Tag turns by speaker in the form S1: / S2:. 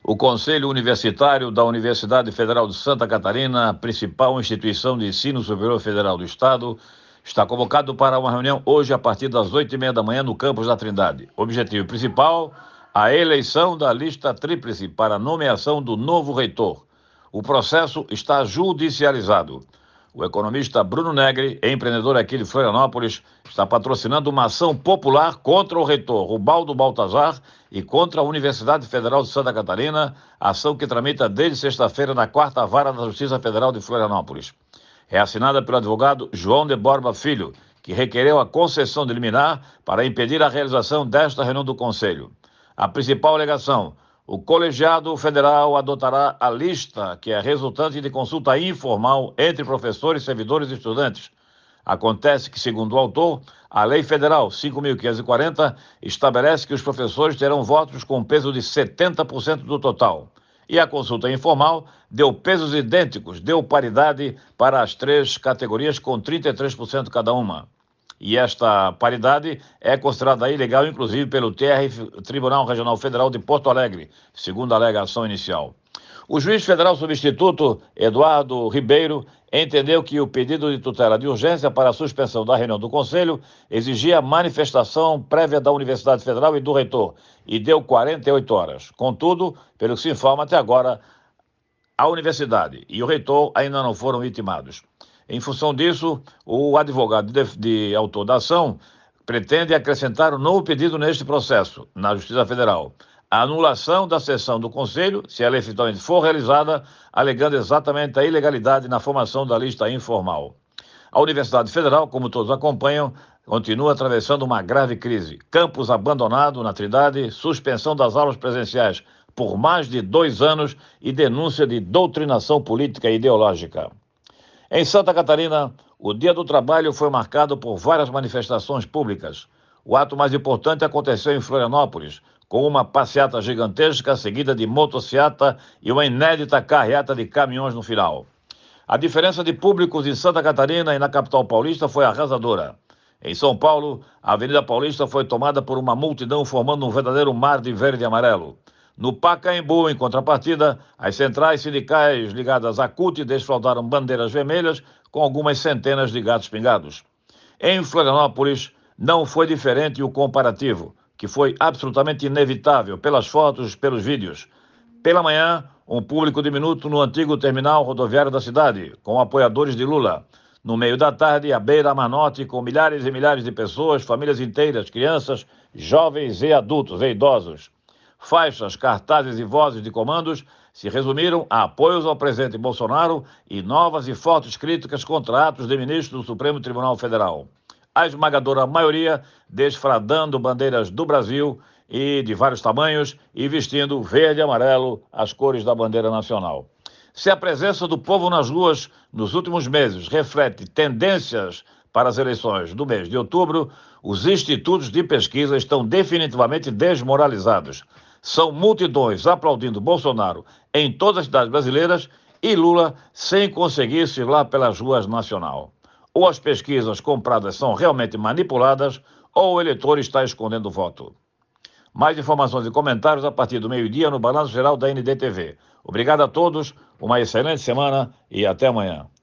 S1: O Conselho Universitário da Universidade Federal de Santa Catarina, principal instituição de ensino superior federal do Estado, está convocado para uma reunião hoje a partir das 8h30 da manhã no campus da Trindade. Objetivo principal, a eleição da lista tríplice para a nomeação do novo reitor. O processo está judicializado. O economista Bruno Negri, empreendedor aqui de Florianópolis, está patrocinando uma ação popular contra o reitor Ubaldo Baltazar e contra a Universidade Federal de Santa Catarina, ação que tramita desde sexta-feira na 4ª Vara da Justiça Federal de Florianópolis. É assinada pelo advogado João de Borba Filho, que requereu a concessão de liminar para impedir a realização desta reunião do Conselho. A principal alegação: o colegiado federal adotará a lista que é resultante de consulta informal entre professores, servidores e estudantes. Acontece que, segundo o autor, a Lei Federal 5.540 estabelece que os professores terão votos com peso de 70% do total. E a consulta informal deu pesos idênticos, deu paridade para as 3 categorias com 33% cada uma. E esta paridade é considerada ilegal, inclusive, pelo Tribunal Regional Federal de Porto Alegre, segundo a alegação inicial. O juiz federal substituto, Eduardo Ribeiro, entendeu que o pedido de tutela de urgência para a suspensão da reunião do Conselho exigia manifestação prévia da Universidade Federal e do reitor, e deu 48 horas. Contudo, pelo que se informa até agora, a Universidade e o reitor ainda não foram intimados. Em função disso, o advogado de autor da ação pretende acrescentar um novo pedido neste processo, na Justiça Federal: a anulação da sessão do Conselho, se ela efetivamente for realizada, alegando exatamente a ilegalidade na formação da lista informal. A Universidade Federal, como todos acompanham, continua atravessando uma grave crise. Campus abandonado na Trindade, suspensão das aulas presenciais por mais de 2 anos e denúncia de doutrinação política e ideológica. Em Santa Catarina, o Dia do Trabalho foi marcado por várias manifestações públicas. O ato mais importante aconteceu em Florianópolis, com uma passeata gigantesca seguida de motociata e uma inédita carreata de caminhões no final. A diferença de públicos em Santa Catarina e na capital paulista foi arrasadora. Em São Paulo, a Avenida Paulista foi tomada por uma multidão formando um verdadeiro mar de verde e amarelo. No Pacaembu, em contrapartida, as centrais sindicais ligadas à CUT desfraldaram bandeiras vermelhas com algumas centenas de gatos pingados. Em Florianópolis, não foi diferente o comparativo, que foi absolutamente inevitável pelas fotos, pelos vídeos. Pela manhã, um público diminuto no antigo terminal rodoviário da cidade, com apoiadores de Lula. No meio da tarde, à beira-mar norte, com milhares e milhares de pessoas, famílias inteiras, crianças, jovens e adultos e idosos. Faixas, cartazes e vozes de comandos se resumiram a apoios ao presidente Bolsonaro e novas e fortes críticas contra atos de ministros do Supremo Tribunal Federal. A esmagadora maioria desfradando bandeiras do Brasil e de vários tamanhos e vestindo verde e amarelo, as cores da bandeira nacional. Se a presença do povo nas ruas nos últimos meses reflete tendências para as eleições do mês de outubro, os institutos de pesquisa estão definitivamente desmoralizados. São multidões aplaudindo Bolsonaro em todas as cidades brasileiras e Lula sem conseguir circular pelas ruas nacional. Ou as pesquisas compradas são realmente manipuladas, ou o eleitor está escondendo o voto. Mais informações e comentários a partir do meio-dia no Balanço Geral da NDTV. Obrigado a todos, uma excelente semana e até amanhã.